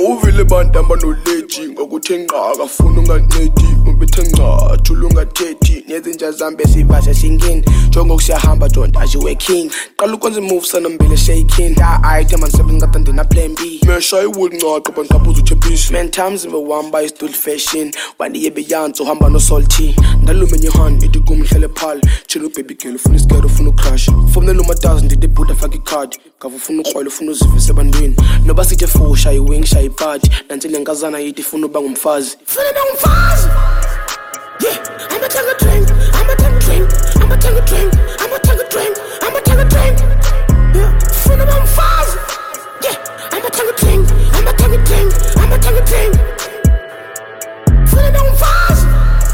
uvile bantu abanolegi ngokuthe ngqa akafuna ungancedi ubethe ngqa thula ungathethi nezinja zambe sivase singini jongo kusiyahamba don't ajiwe king qala ukwenza move sanambile shaking item and seven ngata ndina plan B mesha iwood nqaqa banqaphuza uthepisi man times in the one by stool fashion wani yebe yanso hamba no salty ndalume nyehan ithi kumhlele phal chilo baby girl ufuna iskero ufuna crush from the luma 1000 ndide buda faki card kavu ufuna uqola ufuna uzive sebantwini noba sithe fusha iwing shay party nansi lenkazana yithi ufuna uba ngumfazi ufuna uba ngumfazi yeah I'ma take a drink I'ma take a drink I'ma take a drink I'ma take a drink I'ma take a drink yeah ufuna uba ngumfazi yeah I'ma take a drink I'ma take a drink I'ma take a drink ufuna uba ngumfazi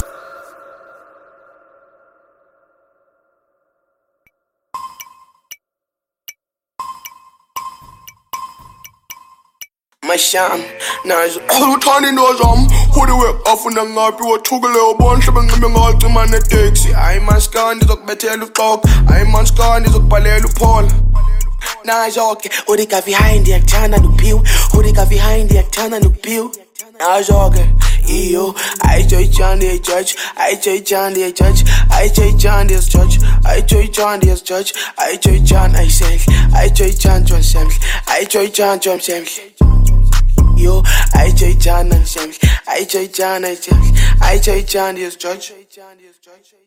Masham, nazo uthanda ndozam hudiwe afuna ngaphi wathukele ubonhle benqime ngacima netaxi hayi maskandi zokubethela uxoxa hayi maskandi zokubhalela uphola nazo ke udika behind yakuthanda nokuphiwa udika behind yakuthanda nokuphiwa nazo ke iyo ayijoy John the judge ayijoy John the judge ayijoy John the judge ayijoy John the judge ayijoy John ayisemhle ayijoy John John semhle ayijoy John John semhle yo ayijoy John semhle ayijoy John ayisemhle ayijoy John the judge